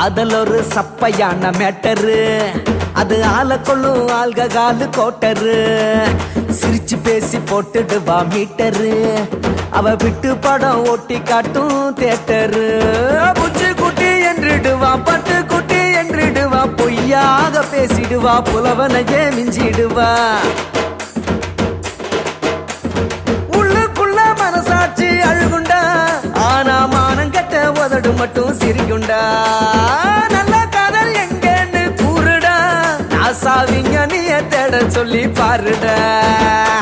காதல் ஒரு சப்பையான மேட்டரு, அது ஆள கொள்ளும் ஆல்காலு கோட்டரு. சிரிச்சு பேசி போட்டுடுவா மீட்டரு, அவ விட்டு படம் ஓட்டி காட்டும் தேட்டரு. புச்சு குட்டி என்றிடுவா, பட்டு குட்டி என்றிடுவா, பொய்யாக பேசிடுவா, புலவனையே மிஞ்சிடுவா. உள்ளுக்குள்ள மனசாட்சி அழுகுண்டா, ஆனா மானம் கட்ட உதடு மட்டும் சிரிக்குண்டா. நல்ல காதல் எங்கன்னு கூறுடா, ஆசாவிங்க நீ தேட சொல்லி பாருடா.